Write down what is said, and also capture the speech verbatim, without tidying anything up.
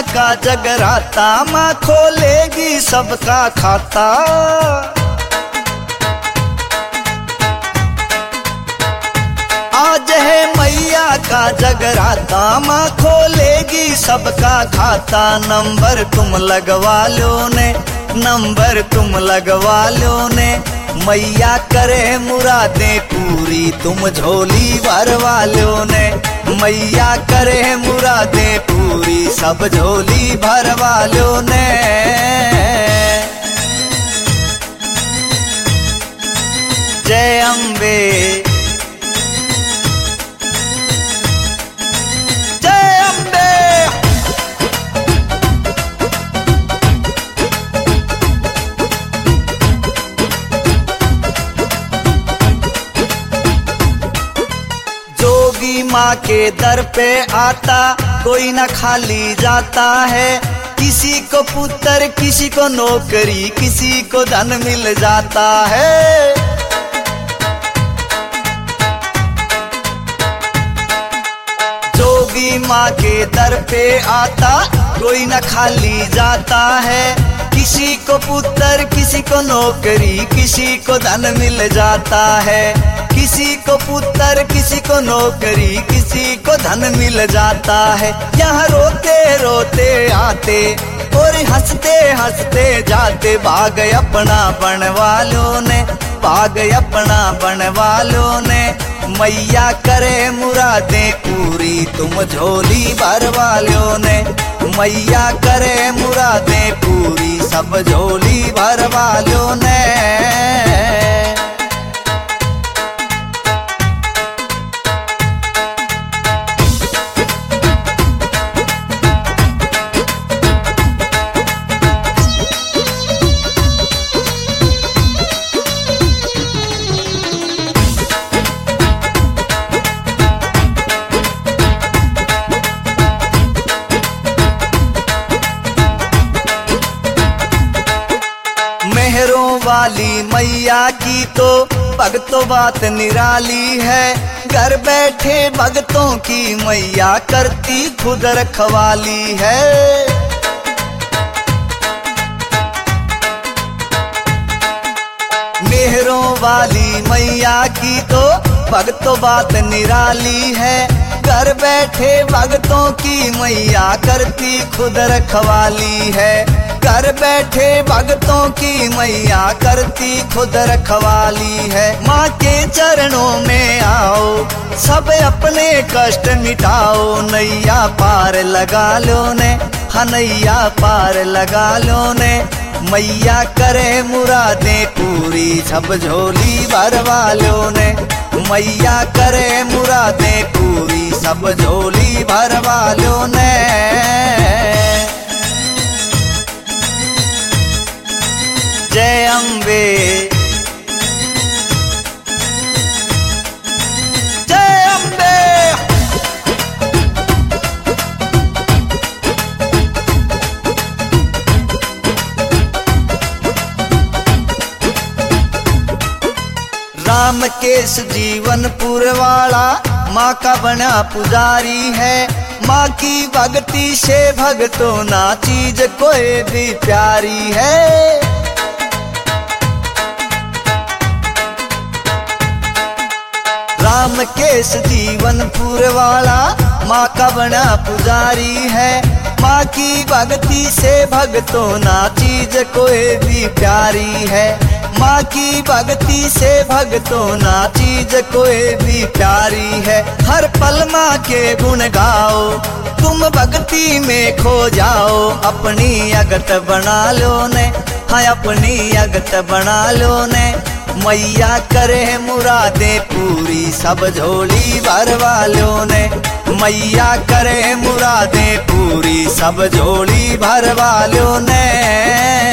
का जगराता, माँ खोलेगी सबका खाता। आज है मैया का जगराता, माँ खोलेगी सबका खाता। नंबर तुम लगवा लो ने, नंबर तुम लगवा लो ने, मैया करे मुरादें पूरी तुम झोली भरवा लो ने। मैया करे मुरादें पूरी सब झोली भरवा लो ने। जय अम्बे, जय अम्बे। जोगी माँ के दर पे आता कोई न खाली जाता है। किसी को पुत्र, किसी को नौकरी, किसी को धन मिल जाता है। जोगी माँ के दर पे आता कोई न खाली जाता है। किसी को पुत्र, किसी को नौकरी, किसी को धन मिल जाता है। किसी को पुत्र, किसी को नौकरी, किसी को धन मिल जाता है। यहाँ रोते रोते आते और हंसते हंसते जाते। भाग अपना बन वालों ने, भाग अपना बन वालों ने, मैया करे मुरादें पूरी तुम झोली भर वालों ने। मैया करे मुरादें पूरी सब झोली भर वालों ने। मेहरों वाली मैया की तो भगतों बात निराली है। घर बैठे भगतों की मैया करती खुद रखवाली है। मेहरों वाली मैया की तो भगतों बात निराली है। घर बैठे भगतों की मैया करती खुद रखवाली है। घर बैठे भगतों की मैया करती खुद रखवाली है। माँ के चरणों में आओ सब अपने कष्ट मिटाओ। नैया पार लगा लो ने, हाँ नैया पार लगा लो ने। मैया करे मुरादें पूरी सब झोली भरवा लो ने। मैया करे मुरादें पूरी सब झोली भरवा लो ने। जय अम्बे, जय अम्बे। राम केश जीवनपुर वाला माँ का बना पुजारी है। माँ की भक्ति से भगतों ना चीज कोई भी प्यारी है। राम केश जीवनपुर वाला माँ का बना पुजारी है। माँ की भक्ति से भगतों ना चीज कोई भी प्यारी है। माँ की भक्ति से भगतों ना चीज कोई भी प्यारी है। हर पल माँ के गुण गाओ तुम भक्ति में खो जाओ। अपनी अगत बना लो ने, हाँ अपनी अगत बना लो ने। मैया करे मुरादें पूरी सब झोली भर वालों ने। मैया करे मुरादें पूरी सब झोली भर वालों ने।